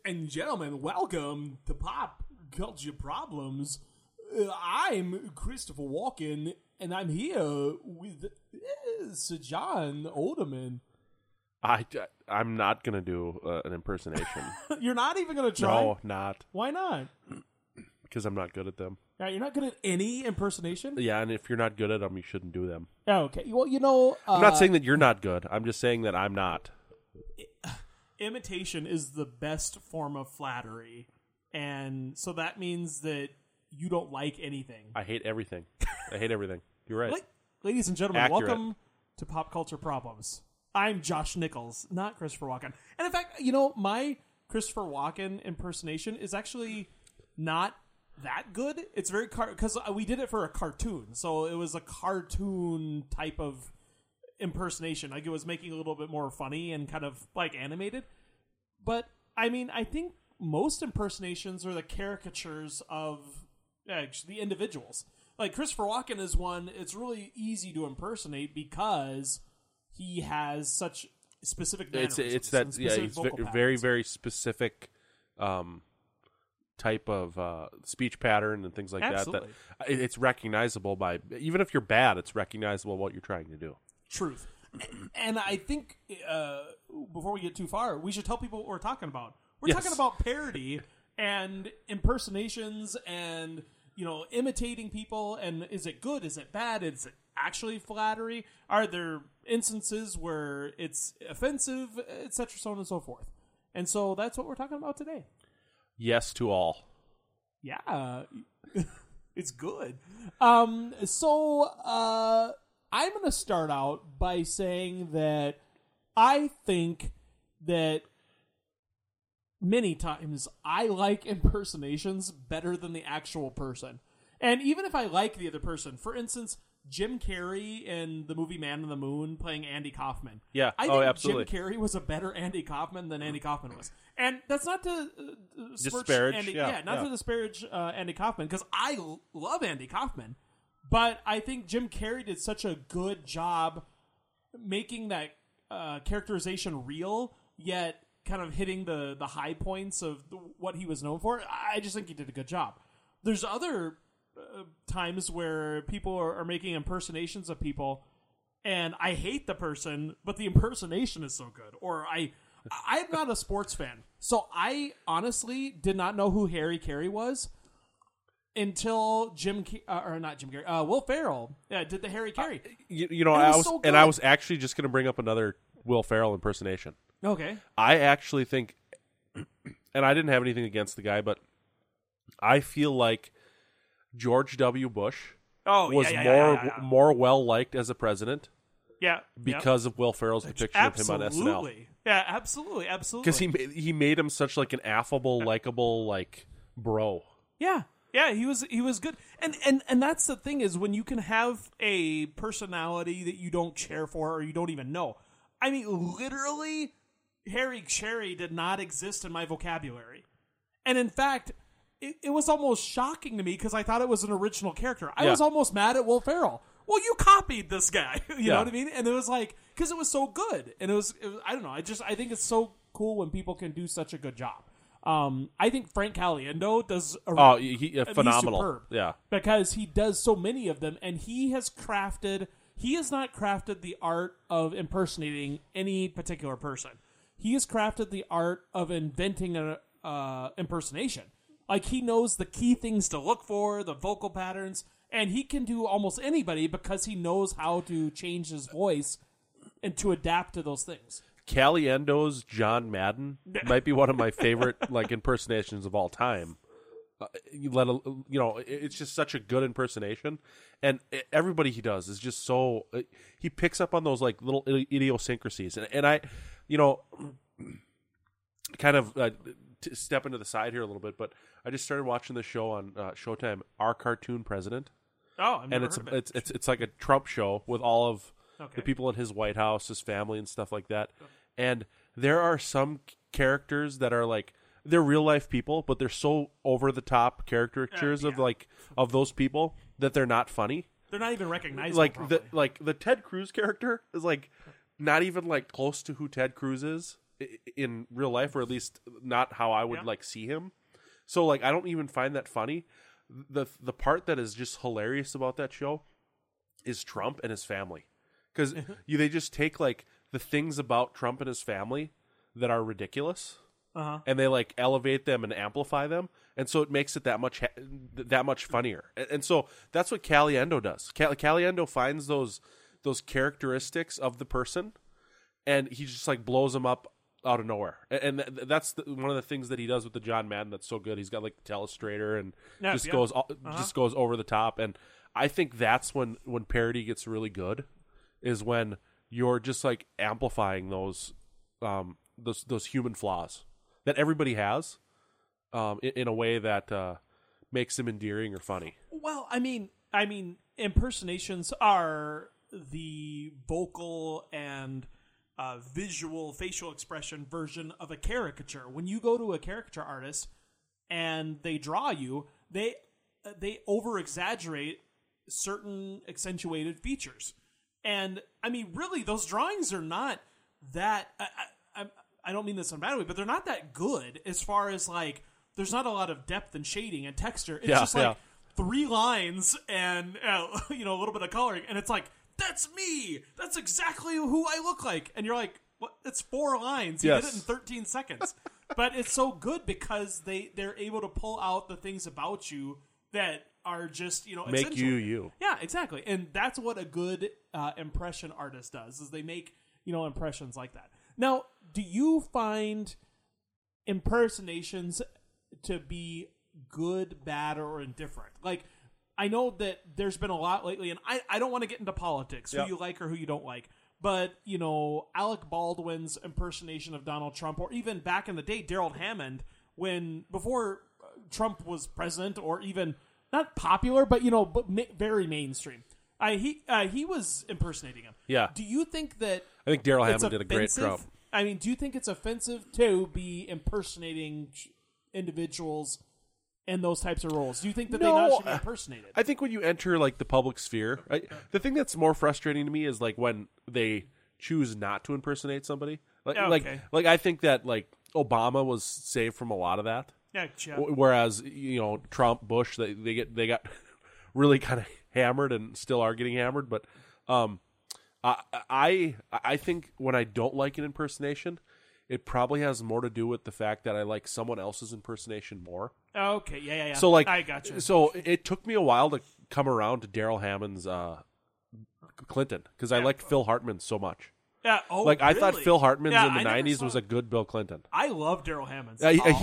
and gentlemen, welcome to Pop Culture Problems. I'm Christopher Walken, and I'm here with Sir John Olderman. I'm not going to do an impersonation. You're not even going to try? No, not. Why not? Because I'm not good at them. Yeah, you're not good at any impersonation? Yeah, and if you're not good at them, you shouldn't do them. Oh, okay. Well, you know... I'm not saying that you're not good. I'm just saying that I'm not. Imitation is the best form of flattery. And so that means that you don't like anything. I hate everything. I hate everything. You're right. Ladies and gentlemen, Accurate. welcome to Pop Culture Problems. I'm Josh Nichols, not Christopher Walken. And in fact, my Christopher Walken impersonation is actually not that good. It's very because we did it for a cartoon, so it was a cartoon type of impersonation. Like it was making it a little bit more funny and kind of like animated. But I mean, I think most impersonations are the caricatures of the individuals. Like Christopher Walken is one. It's really easy to impersonate because he has such specific mannerisms. It's that it's very very specific type of speech pattern and things like Absolutely. that it's recognizable by, even if you're bad, it's recognizable what you're trying to do. Truth. And I think before we get too far, we should tell people what we're talking about. We're talking about parody and impersonations and imitating people. And is it good? Is it bad? Is it actually flattery? Are there instances where it's offensive, etc., so on and so forth? And so that's what we're talking about today. Yes to all. Yeah, it's good. I'm going to start out by saying that I think that many times I like impersonations better than the actual person. And even if I like the other person, for instance, Jim Carrey in the movie Man on the Moon playing Andy Kaufman. Yeah, I think absolutely. Jim Carrey was a better Andy Kaufman than Andy Kaufman was. And that's not to disparage Andy, to disparage Andy Kaufman, because I love Andy Kaufman. But I think Jim Carrey did such a good job making that characterization real, yet kind of hitting the high points of what he was known for. I just think he did a good job. There's other times where people are making impersonations of people, and I hate the person, but the impersonation is so good. Or I'm not a sports fan, so I honestly did not know who Harry Carey was until Will Ferrell did the Harry Carey. I was actually just going to bring up another Will Ferrell impersonation. Okay. I actually think, and I didn't have anything against the guy, but I feel like George W. Bush was more well liked as a president. Yeah, because of Will Ferrell's depiction of him on SNL. Yeah, absolutely. Because he made him such like an affable, likable like bro. Yeah, he was good, and that's the thing is when you can have a personality that you don't care for or you don't even know. I mean, literally, Harry Carey did not exist in my vocabulary, and in fact, it was almost shocking to me because I thought it was an original character. I was almost mad at Will Ferrell. Well, you copied this guy, you know what I mean? And it was like, because it was so good, and it was I don't know. I think it's so cool when people can do such a good job. I think Frank Caliendo does phenomenal. He's superb, yeah, because he does so many of them, and he has not crafted the art of impersonating any particular person. He has crafted the art of inventing an impersonation. Like, he knows the key things to look for, the vocal patterns, and he can do almost anybody because he knows how to change his voice and to adapt to those things. Caliendo's John Madden might be one of my favorite like impersonations of all time. It's just such a good impersonation, and everybody he does is just so he picks up on those like little idiosyncrasies, and I, kind of step into the side here a little bit, but I just started watching the show on Showtime, Our Cartoon President. Oh, I've never heard of it. It's like a Trump show with all of the people in his White House, his family, and stuff like that. And there are some characters that are like, they're real life people, but they're so over the top caricatures of those people that they're not funny. They're not even recognizable. Like the Ted Cruz character is like not even like close to who Ted Cruz is. in real life, or at least not how I would like see him. So like I don't even find that funny. The part that is just hilarious about that show is Trump and his family, because they just take like the things about Trump and his family that are ridiculous, and they like elevate them and amplify them, and so it makes it that much funnier. And so that's what Caliendo does. Caliendo finds those characteristics of the person, and he just like blows them up out of nowhere. And that's one of the things that he does with the John Madden that's so good. He's got like the telestrator and just goes over the top. And I think that's when parody gets really good, is when you're just like amplifying those human flaws that everybody has, in a way that makes them endearing or funny. Well, I mean, impersonations are the vocal and visual facial expression version of a caricature. When you go to a caricature artist and they draw you, they over exaggerate certain accentuated features. And I mean, really, those drawings are not that. I don't mean this in a bad way, but they're not that good as far as like. There's not a lot of depth and shading and texture. It's just like 3 lines and a little bit of coloring, and it's like, that's me. That's exactly who I look like. And you're like, what? It's 4 lines. You did it in 13 seconds. But it's so good because they're able to pull out the things about you that are just, make you. Yeah, exactly. And that's what a good impression artist does, is they make, impressions like that. Now, do you find impersonations to be good, bad, or indifferent? Like, I know that there's been a lot lately, and I don't want to get into politics, who you like or who you don't like, but, Alec Baldwin's impersonation of Donald Trump, or even back in the day, Daryl Hammond, before Trump was president, or even not popular, but, very mainstream. He was impersonating him. Yeah. Do you think that... I think Daryl Hammond did a great Trump. I mean, do you think it's offensive to be impersonating individuals in those types of roles? Do you think that they not should be impersonated? I think when you enter like the public sphere, the thing that's more frustrating to me is like when they choose not to impersonate somebody. Like I think that like Obama was saved from a lot of that. Yeah. Whereas Trump, Bush, they got really kind of hammered and still are getting hammered. But I think when I don't like an impersonation, it probably has more to do with the fact that I like someone else's impersonation more. Okay, yeah. So like, I got you. So it took me a while to come around to Daryl Hammond's Clinton, because I liked Phil Hartman so much. Yeah. Oh, like I thought Phil Hartman's in the I '90s was a good Bill Clinton. I love Daryl Hammond.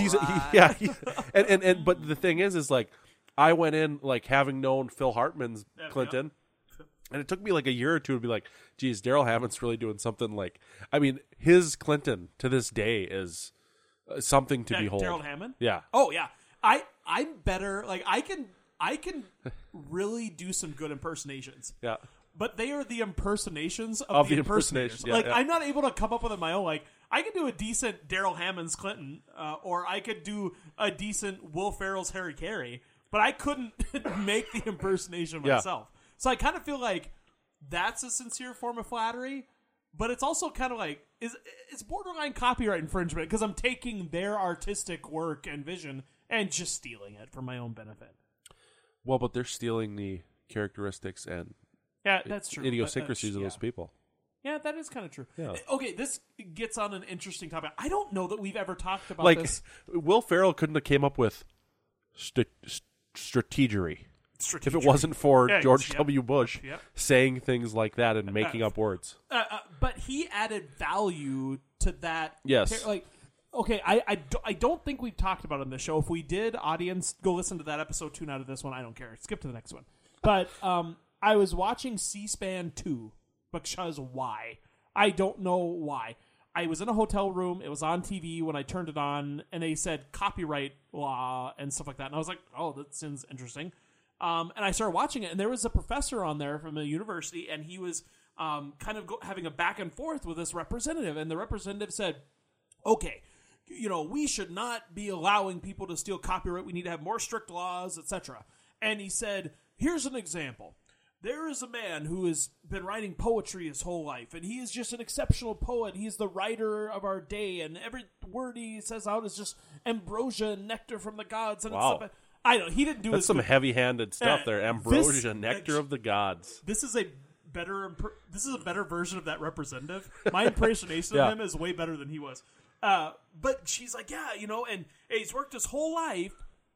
But the thing is like I went in like having known Phil Hartman's Clinton. And it took me like a year or two to be like, geez, Daryl Hammond's really doing something like... I mean, his Clinton to this day is something to behold. Daryl Hammond? Yeah. Oh, yeah. I'm better. Like, I can really do some good impersonations. Yeah. But they are the impersonations of the impersonators. Yeah, I'm not able to come up with it on my own. Like, I could do a decent Daryl Hammond's Clinton, or I could do a decent Will Ferrell's Harry Carey, but I couldn't make the impersonation myself. So I kind of feel like that's a sincere form of flattery, but it's also kind of like, it's borderline copyright infringement, because I'm taking their artistic work and vision and just stealing it for my own benefit. Well, but they're stealing the characteristics and that's true. idiosyncrasies of those people. Yeah, that is kind of true. Yeah. Okay, this gets on an interesting topic. I don't know that we've ever talked about this. Will Ferrell couldn't have came up with strategery. If it wasn't for George W. Bush saying things like that and making up words. But he added value to that. Yes. I don't think we've talked about it on the show. If we did, audience, go listen to that episode, tune out of this one. I don't care. Skip to the next one. But I was watching C-SPAN 2 because why? I don't know why. I was in a hotel room. It was on TV when I turned it on, and they said copyright law and stuff like that. And I was like, oh, that sounds interesting. And I started watching it, and there was a professor on there from a university, and he was kind of having a back and forth with this representative. And the representative said, okay, we should not be allowing people to steal copyright. We need to have more strict laws, etc. And he said, here's an example. there is a man who has been writing poetry his whole life, and he is just an exceptional poet. He's the writer of our day, and every word he says out is just ambrosia and nectar from the gods. And wow. Stuff. I know he didn't do. That's some heavy-handed stuff there. Ambrosia, nectar of the gods. This is a better version of that representative. My impersonation of him is way better than he was. But she's like, yeah, and he's worked his whole life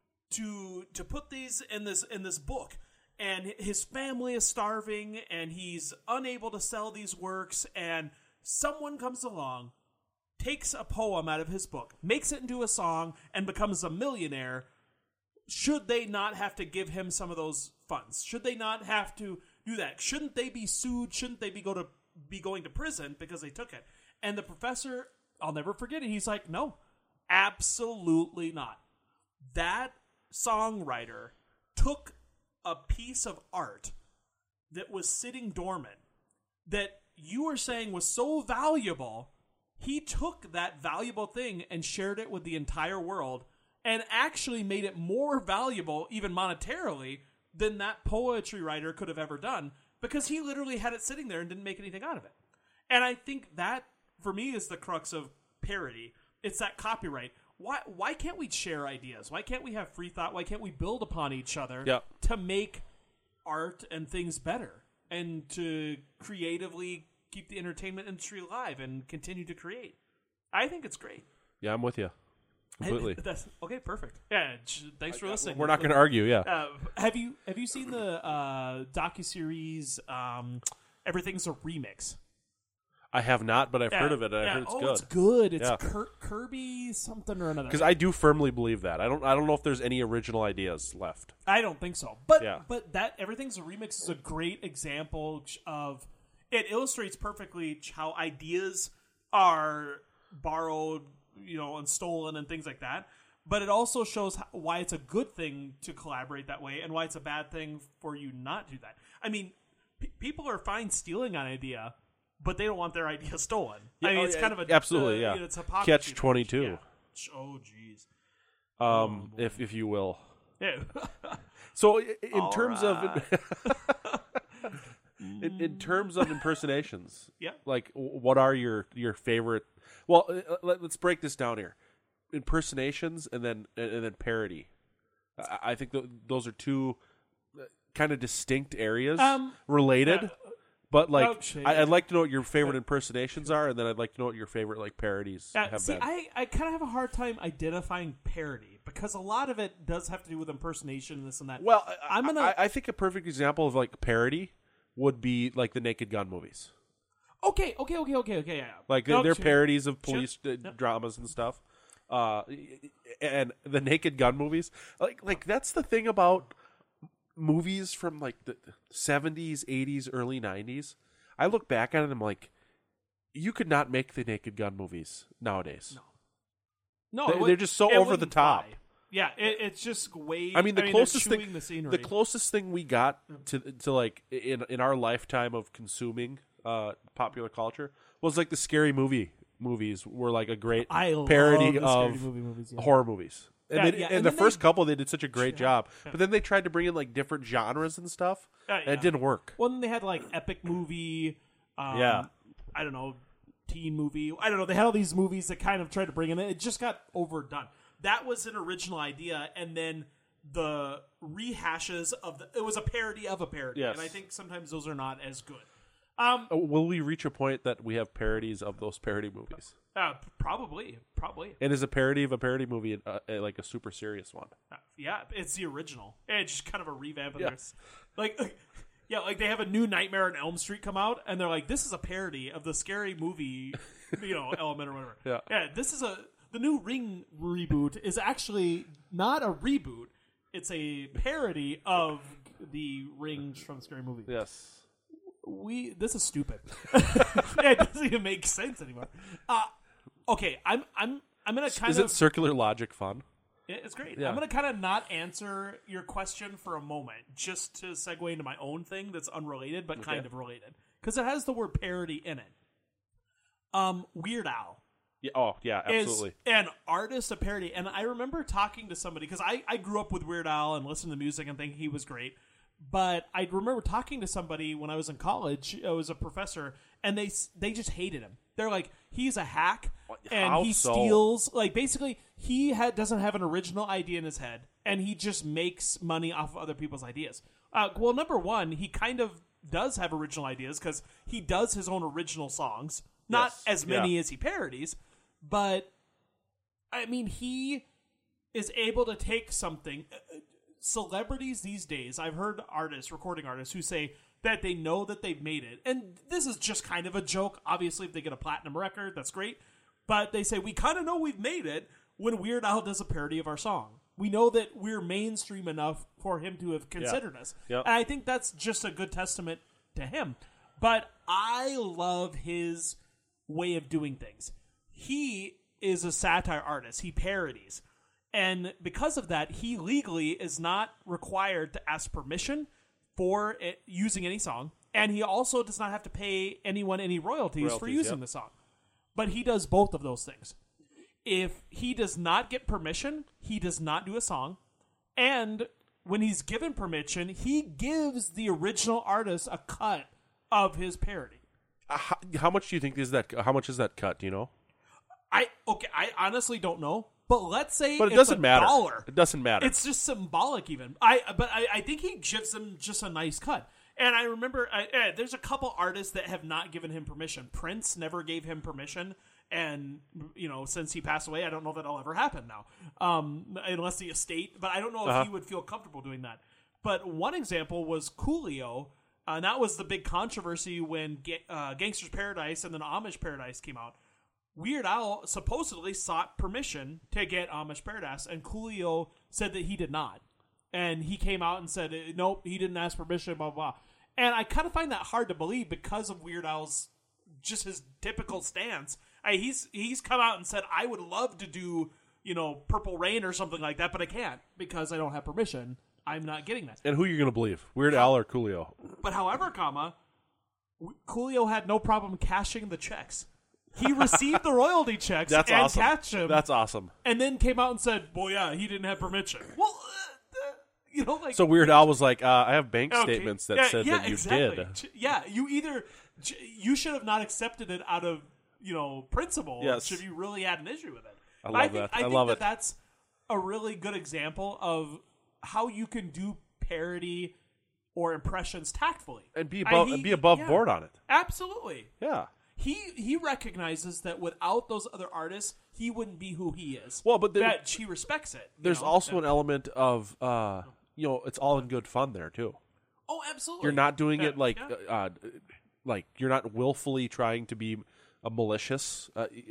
to put these in this book. And his family is starving, and he's unable to sell these works, and someone comes along, takes a poem out of his book, makes it into a song, and becomes a millionaire. Should they not have to give him some of those funds? Should they not have to do that? Shouldn't they be sued? Shouldn't they be going to prison because they took it? And the professor, I'll never forget it, he's like, no, absolutely not. That songwriter took a piece of art that was sitting dormant that you were saying was so valuable. He took that valuable thing and shared it with the entire world and actually made it more valuable, even monetarily, than that poetry writer could have ever done, because he literally had it sitting there and didn't make anything out of it. And I think that, for me, is the crux of parody. It's that copyright. Why can't we share ideas? Why can't we have free thought? Why can't we build upon each other to make art and things better and to creatively keep the entertainment industry alive and continue to create? I think it's great. Yeah, I'm with you. Completely. Okay, perfect. Yeah, thanks for listening. We're not going to argue, yeah. Have you seen the docuseries Everything's a Remix? I have not, but I've heard of it, and I heard it's good. It's good. It's Kirby something or another. Because I do firmly believe that. I don't know if there's any original ideas left. I don't think so. But that Everything's a Remix is a great example of, it illustrates perfectly how ideas are borrowed, and stolen and things like that. But it also shows why it's a good thing to collaborate that way and why it's a bad thing for you not to do that. I mean, people are fine stealing an idea, but they don't want their idea stolen. Yeah, it's kind of a absolutely, it's hypocrisy. Catch-22. Yeah. Oh, jeez. If you will. Yeah. So in terms of in terms of impersonations, like what are your favorite? Well, let's break this down here. Impersonations and then parody. I think those are two kind of distinct areas, related. But I'd like to know what your favorite impersonations are, and then I'd like to know what your favorite parodies have been. I kind of have a hard time identifying parody because a lot of it does have to do with impersonation, this and that. Well, I think a perfect example of parody would be the Naked Gun movies. Okay, yeah. They're parodies of police dramas and stuff. And the Naked Gun movies, that's the thing about movies from the 70s, 80s, early 90s. I look back at it and I'm like, you could not make the Naked Gun movies nowadays. No, they're just so over the top. Fly. Yeah, it's just way. I mean, the closest thing, the scenery. The closest thing we got to in our lifetime of consuming popular culture was the scary movies were a great parody of horror movies. And the first couple, they did such a great job. But then they tried to bring in different genres and stuff, and it didn't work. Well, then they had epic movie. I don't know, teen movie. I don't know. They had all these movies that kind of tried to bring in. It just got overdone. That was an original idea, and then the rehashes of it was a parody of a parody. Yes. And I think sometimes those are not as good. Will we reach a point that we have parodies of those parody movies? Probably. And is a parody of a parody movie a super serious one? Yeah, it's the original. It's just kind of a revamp of this. They have a new Nightmare on Elm Street come out, and they're like, this is a parody of the scary movie, element or whatever. Yeah, this is the new Ring reboot is actually not a reboot. It's a parody of the Rings from Scary Movie. Yes. This is stupid. It doesn't even make sense anymore. Okay, I'm gonna kind of. Isn't circular logic fun? It's great. Yeah. I'm gonna kind of not answer your question for a moment, just to segue into my own thing that's unrelated but kind of related, because it has the word parody in it. Weird Al. Yeah. Oh, yeah. Absolutely. Is an artist of parody, and I remember talking to somebody because I grew up with Weird Al and listened to music and think he was great. But I remember talking to somebody when I was in college. It was a professor, and they just hated him. They're like, he's a hack, and How he so? steals. Like, basically, he doesn't have an original idea in his head, and he just makes money off of other people's ideas. Well, number one, he kind of does have original ideas because he does his own original songs. Not as many as he parodies, but, I mean, he is able to take something. Celebrities these days, I've heard recording artists, who say that they know that they've made it. And this is just kind of a joke. Obviously, if they get a platinum record, that's great. But they say, we kind of know we've made it when Weird Al does a parody of our song. We know that we're mainstream enough for him to have considered us. Yep. And I think that's just a good testament to him. But I love his way of doing things. He is a satire artist. He parodies. And because of that, he legally is not required to ask permission for using any song. And he also does not have to pay anyone any royalties for using the song. But he does both of those things. If he does not get permission, he does not do a song. And when he's given permission, he gives the original artist a cut of his parody. How much do you think is that? How much is that cut? Do you know? I honestly don't know. But let's say it doesn't matter. $1. It doesn't matter. It's just symbolic, even. I think he gives them just a nice cut. And I remember there's a couple artists that have not given him permission. Prince never gave him permission, and since he passed away, I don't know that it'll ever happen now, unless the estate. But I don't know if he would feel comfortable doing that. But one example was Coolio. And that was the big controversy when Gangster's Paradise and then Amish Paradise came out. Weird Al supposedly sought permission to get Amish Paradise, and Coolio said that he did not. And he came out and said, nope, he didn't ask permission, blah, blah, blah. And I kind of find that hard to believe because of Weird Al's, just his typical stance. He's come out and said, I would love to do, Purple Rain or something like that, but I can't because I don't have permission. I'm not getting that. And who are you going to believe, Weird Al or Coolio? But however, Coolio had no problem cashing the checks. He received the royalty checks and awesome. cashed them. That's awesome. And then came out and said, well, yeah, he didn't have permission. Well, So Weird Al was like, I have bank statements that said that you did. Yeah, you should have not accepted it out of, principle. Yes. Should you really had an issue with it. I think that's a really good example of how you can do parody or impressions tactfully. And be above board on it. Absolutely. Yeah. He recognizes that without those other artists, he wouldn't be who he is. Well, but that he respects it. There's also an element of, it's all in good fun there too. Oh, absolutely. You're not doing it like you're not willfully trying to be a malicious.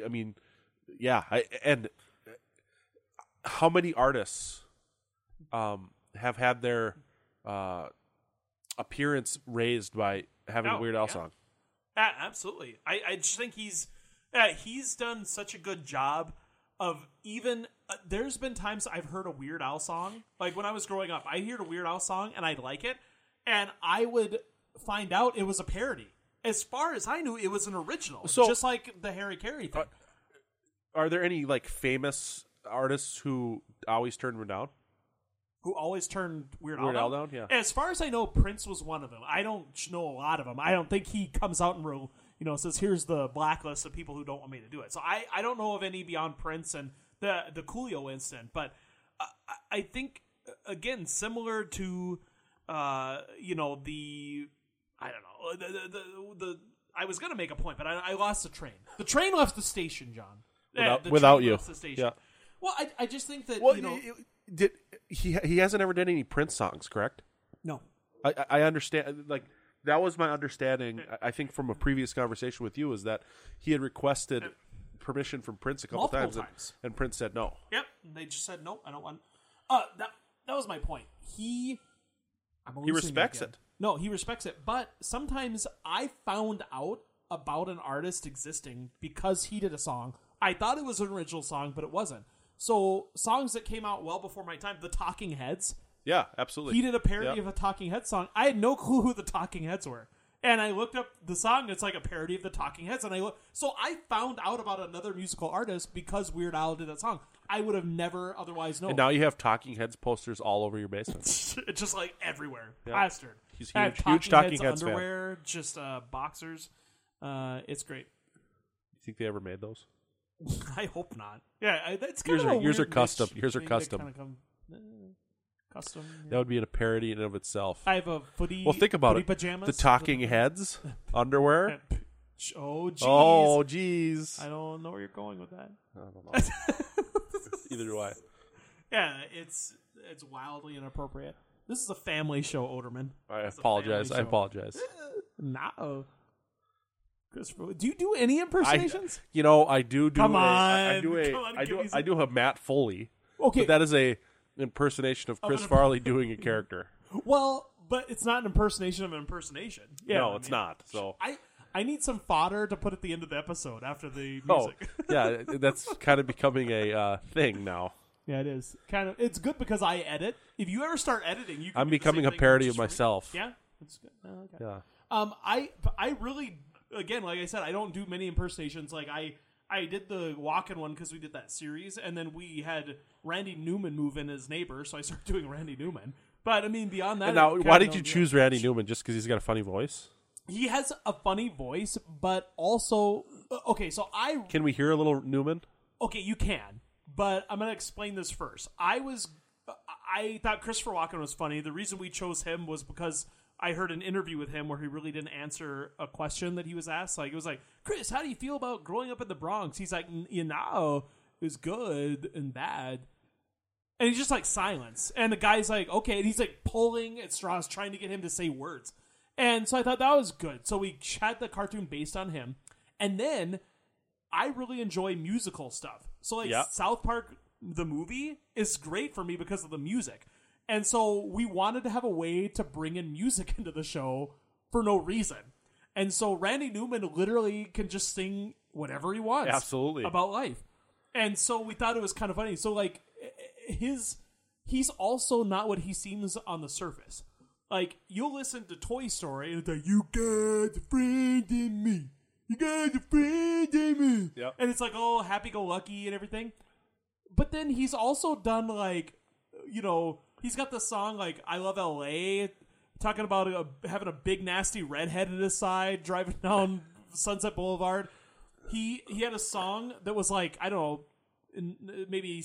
And how many artists have had their appearance raised by having a Weird Al song? Absolutely. I just think he's done such a good job of even there's been times I've heard a Weird Al song. Like when I was growing up, I heard a Weird Al song and I'd like it, and I would find out it was a parody. As far as I knew, it was an original. So, just like the Harry Carey thing. Are there any famous artists who always turned him down? Who always turned Weird Al down? Yeah. As far as I know, Prince was one of them. I don't know a lot of them. I don't think he comes out and says, here's the blacklist of people who don't want me to do it. So I don't know of any beyond Prince and the Coolio incident. But I think, again, similar to, I was going to make a point, but I lost the train. The train left the station, John. Without you. Left the station. Yeah. Well, I just think that, Did he hasn't ever done any Prince songs, correct? No. I understand. Like that was my understanding. I think from a previous conversation with you is that he had requested permission from Prince a couple times. And Prince said no. Yep, they just said no. I don't want. That was my point. He respects it. No, he respects it. But sometimes I found out about an artist existing because he did a song. I thought it was an original song, but it wasn't. So, songs that came out well before my time, the Talking Heads. Yeah, absolutely. He did a parody of a Talking Heads song. I had no clue who the Talking Heads were. And I looked up the song. It's like a parody of the Talking Heads. And so I found out about another musical artist because Weird Al did that song. I would have never otherwise known. And now you have Talking Heads posters all over your basement. It's just like everywhere. Plastered. He's huge Talking Heads underwear, fan. just boxers. It's great. You think they ever made those? I hope not. Yeah, that's kind of yours are custom. Yours are custom. Custom. Yeah. That would be a parody in and of itself. I have a footy. Well, think about it. Pajamas. The Talking Heads underwear. Oh, jeez. Oh, jeez. I don't know where you're going with that. I don't know. Either do I. Yeah, it's wildly inappropriate. This is a family show, Oderman. I apologize. No. Christopher, do you do any impersonations? I do. Come on. I do a Matt Foley. Okay. But that is a impersonation of Chris Farley doing a character. Well, but it's not an impersonation of an impersonation. Yeah, no, it's not. So I need some fodder to put at the end of the episode after the music. Oh, yeah, that's kind of becoming a thing now. Yeah, it is. Kind of. It's good because I edit. If you ever start editing, you can I'm becoming a parody of myself. Yeah, that's good. Oh, okay. Yeah. I really, again, like I said, I don't do many impersonations. Like I did the walk-in one because we did that series, and then we had Randy Newman move in as neighbor, so I started doing Randy Newman. But I mean, beyond that, now why did you choose Randy Newman? Just because he's got a funny voice? He has a funny voice, but also okay. So can we hear a little Newman? Okay, you can, but I'm gonna explain this first. I thought Christopher Walken was funny. The reason we chose him was because I heard an interview with him where he really didn't answer a question that he was asked. Like, it was like, Chris, how do you feel about growing up in the Bronx? He's like, it was good and bad. And he's just like silence. And the guy's like, okay. And he's like pulling at straws, trying to get him to say words. And so I thought that was good. So we had the cartoon based on him. And then I really enjoy musical stuff. So like South Park, the movie, is great for me because of the music. And so we wanted to have a way to bring in music into the show for no reason. And so Randy Newman literally can just sing whatever he wants. Absolutely. About life. And so we thought it was kind of funny. So like he's also not what he seems on the surface. Like, you'll listen to Toy Story and it's like, you got a friend in me. You got a friend in me. Yep. And it's like, oh, happy-go-lucky and everything. But then he's also done, like, he's got the song, like, I Love L.A., talking about having a big, nasty redhead at his side, driving down Sunset Boulevard. He had a song that was, like, I don't know, maybe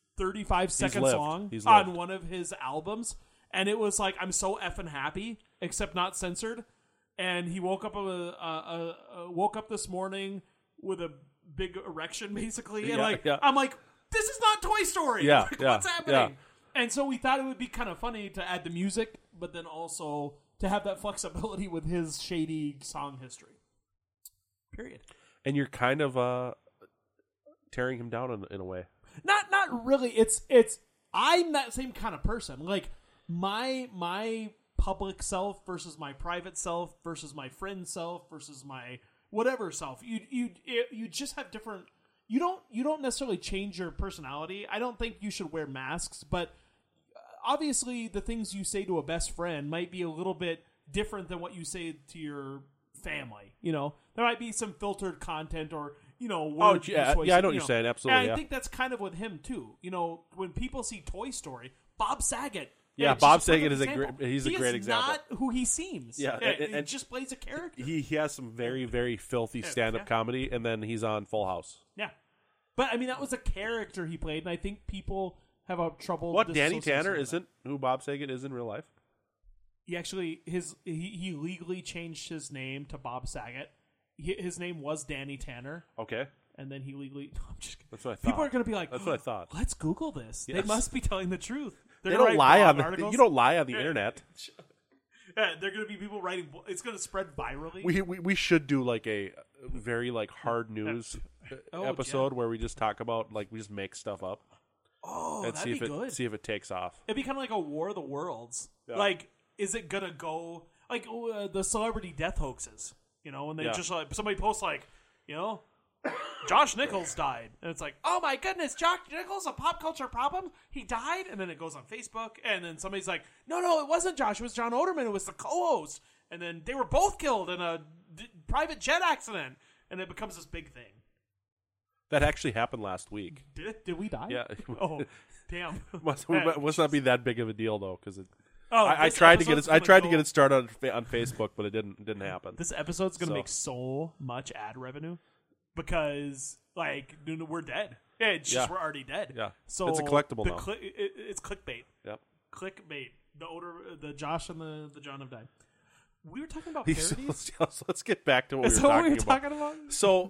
35 seconds long on one of his albums. And it was like, I'm so effing happy, except not censored. And he woke up this morning with a big erection, basically. And I'm like, this is not Toy Story. Yeah, what's happening? Yeah. And so we thought it would be kind of funny to add the music, but then also to have that flexibility with his shady song history. Period. And you're kind of tearing him down in a way. Not really. It's I'm that same kind of person. Like, my public self versus my private self versus my friend self versus my whatever self. You just have different. You don't necessarily change your personality. I don't think you should wear masks, but obviously the things you say to a best friend might be a little bit different than what you say to your family. There might be some filtered content or word choices, I know what you're saying. Absolutely. And I think that's kind of with him too. When people see Toy Story, Bob Saget. Yeah, Bob Saget is a great example. Not who he seems. Yeah, and just plays a character. He has some very, very filthy stand-up comedy, and then he's on Full House. Yeah, but I mean that was a character he played, and I think people have a trouble. What, Danny Tanner isn't who Bob Saget is in real life? He actually he legally changed his name to Bob Saget. His name was Danny Tanner. Okay. And then he legally. No, I'm just kidding. That's what I thought. People are going to be like, "That's what I thought." Let's Google this. Yes. They must be telling the truth. They don't lie on articles. You don't lie on the internet. Yeah, they're going to be people writing. It's going to spread virally. We should do like a very like hard news episode where we just talk about we just make stuff up. Oh, and that'd be good. See if it takes off. It'd be kind of like a War of the Worlds. Yeah. Like, is it gonna go like the celebrity death hoaxes? When they just somebody posts Josh Nichols died, and it's like, oh my goodness, Josh Nichols, a pop culture problem. He died, and then it goes on Facebook, and then somebody's like, no, it wasn't Josh. It was John Oderman. It was the co-host. and then they were both killed in a private jet accident, and it becomes this big thing. That actually happened last week. Did we die? Yeah. Oh, damn. must not be that big of a deal though, because Oh, I tried to get it started on Facebook, but it didn't happen. This episode's gonna make so much ad revenue because we're dead. Yeah, it's just we're already dead. Yeah, so it's a collectible now. It's clickbait. Yep, clickbait. The Josh and the John have died. We were talking about parodies. Let's get back to what we were talking about. So,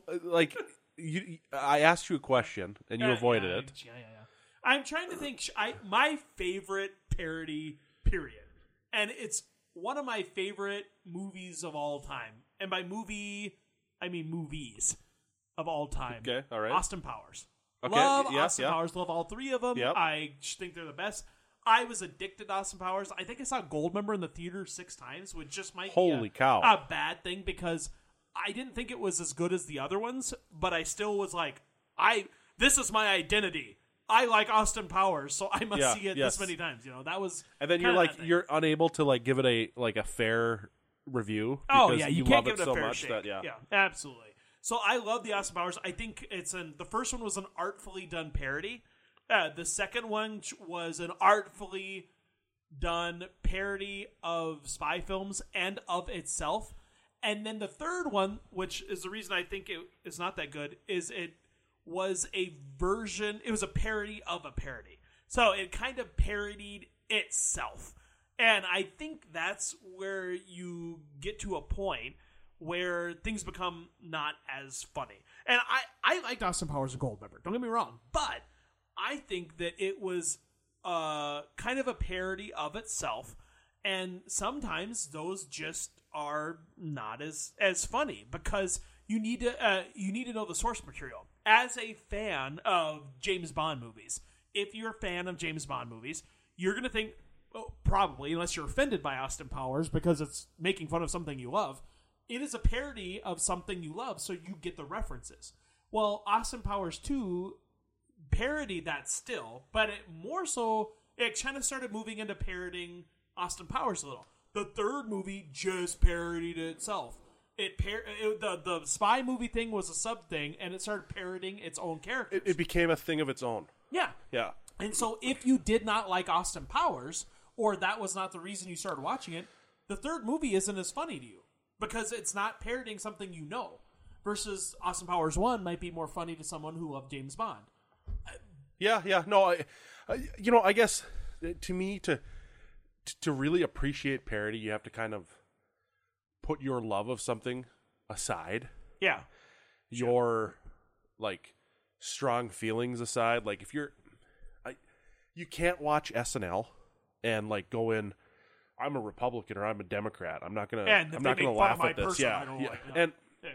I asked you a question and you avoided it. Yeah. I'm trying to think. My favorite parody, period, and it's one of my favorite movies of all time. And by movie, I mean movies of all time. Okay, all right. Austin Powers. Okay, love Austin Powers. Love all three of them. Yep. I think they're the best. I was addicted to Austin Powers. I think I saw Goldmember in the theater 6 times, which just might be a bad thing because I didn't think it was as good as the other ones, but I still was like, this is my identity. I like Austin Powers, so I must see it this many times. That was. And then you're unable to give it a fair review. Oh yeah, you can't love give it so a fair much shake. That, yeah, absolutely. So I love the Austin Powers. I think the first one was an artfully done parody. The second one was an artfully done parody of spy films and of itself. And then the third one, which is the reason I think it is not that good, is it was a parody of a parody. So it kind of parodied itself. And I think that's where you get to a point where things become not as funny. And I liked Austin Powers and Goldmember, don't get me wrong, but I think that it was kind of a parody of itself, and sometimes those just are not as funny because you need to know the source material. As a fan of James Bond movies, if you're a fan of James Bond movies, you're going to think, probably, unless you're offended by Austin Powers because it's making fun of something you love, it is a parody of something you love, so you get the references. Well, Austin Powers 2 parodied that still, but it kind of started moving into parodying Austin Powers a little. The third movie just parodied itself. The spy movie thing was a sub thing, and it started parodying its own characters. It became a thing of its own. Yeah. Yeah. And so if you did not like Austin Powers, or that was not the reason you started watching it, the third movie isn't as funny to you because it's not parodying something you know. Versus Austin Powers 1 might be more funny to someone who loved James Bond. Yeah. No, I guess to me to really appreciate parody, you have to kind of put your love of something aside. Yeah. Your strong feelings aside. Like if you can't watch SNL and go in, I'm a Republican or I'm a Democrat. I'm not gonna laugh at this. Yeah. And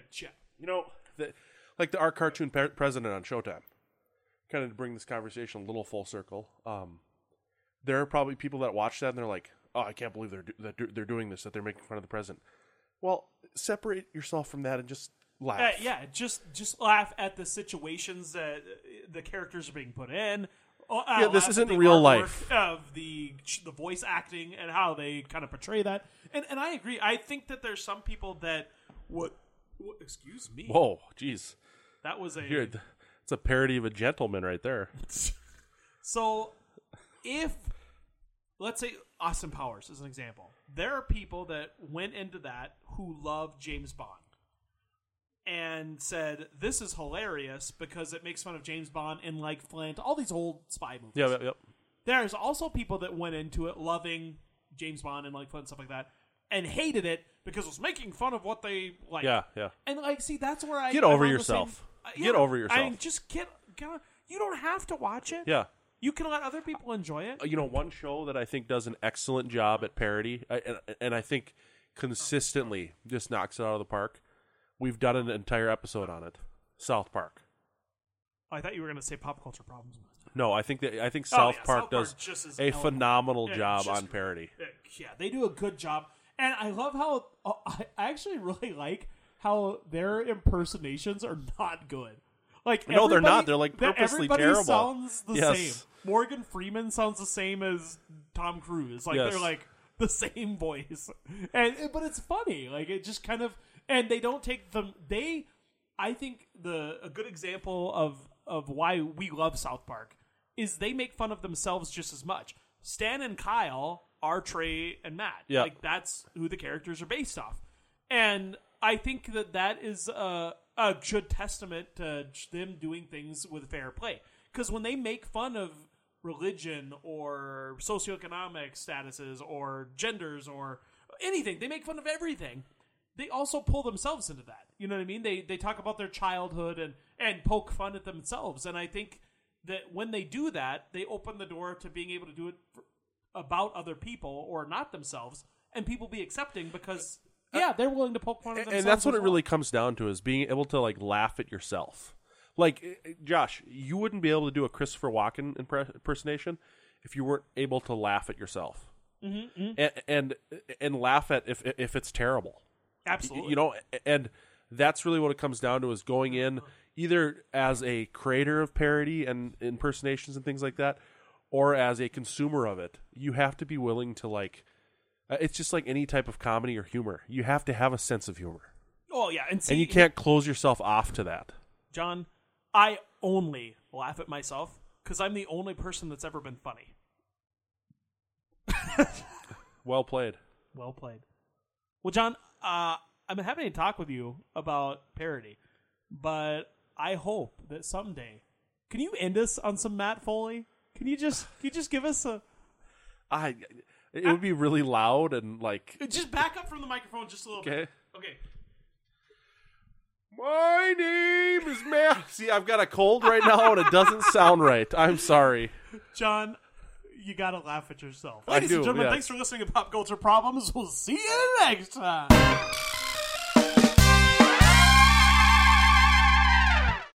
the our cartoon president on Showtime. Kind of to bring this conversation a little full circle. There are probably people that watch that and they're like, "Oh, I can't believe they're doing this. That they're making fun of the president." Well, separate yourself from that and just laugh. Just laugh at the situations that the characters are being put in. This isn't real life. Of the voice acting and how they kind of portray that, and I agree. I think that there's some people that would. Excuse me. Whoa, jeez. That was it's a parody of a gentleman right there. So, if let's say Austin Powers is an example, there are people that went into that who love James Bond and said this is hilarious because it makes fun of James Bond and Flint, all these old spy movies. Yep. There's also people that went into it loving James Bond and Flint and stuff like that, and hated it because it was making fun of what they like. Yeah. And see, that's where I get over yourself. Get over yourself. I mean, just get. You don't have to watch it. Yeah. You can let other people enjoy it. One show that I think does an excellent job at parody, and I think consistently just knocks it out of the park. We've done an entire episode on it. South Park. I thought you were going to say Pop Culture Problems. No, I think South Park does a phenomenal job on parody. Yeah, they do a good job, and I love how I actually really like how their impersonations are not good. No, they're not. They're purposely everybody terrible. Sounds the same. Morgan Freeman sounds the same as Tom Cruise. Yes. the same voice, but it's funny. Like it just kind of, and they don't take them. I think a good example of why we love South Park is they make fun of themselves just as much. Stan and Kyle are Trey and Matt. Yeah. Like that's who the characters are based off, and I think that is a good testament to them doing things with fair play. Because when they make fun of religion or socioeconomic statuses or genders or anything, they make fun of everything. They also pull themselves into that. You know what I mean? They talk about their childhood and poke fun at themselves. And I think that when they do that, they open the door to being able to do it about other people or not themselves, and people be accepting because, they're willing to poke fun at themselves. And that's what it really comes down to, is being able to like laugh at yourself. Like, Josh, you wouldn't be able to do a Christopher Walken impersonation if you weren't able to laugh at yourself. Mm-hmm. And laugh at if it's terrible. Absolutely. You know, and that's really what it comes down to, is going in either as a creator of parody and impersonations and things like that, or as a consumer of it. You have to be willing to, like, it's just like any type of comedy or humor. You have to have a sense of humor. Oh, yeah. And you can't close yourself off to that. John, I only laugh at myself because I'm the only person that's ever been funny. Well played. Well played. Well, John, I've been having a talk with you about parody, but I hope that someday, can you end us on some Matt Foley? Can you just give us a... It would be really loud and like... Just back up from the microphone just a little bit. Okay. My name is Matt. See, I've got a cold right now and it doesn't sound right. I'm sorry. John, you gotta laugh at yourself. Ladies and gentlemen, thanks for listening to Pop Culture Problems. We'll see you next time.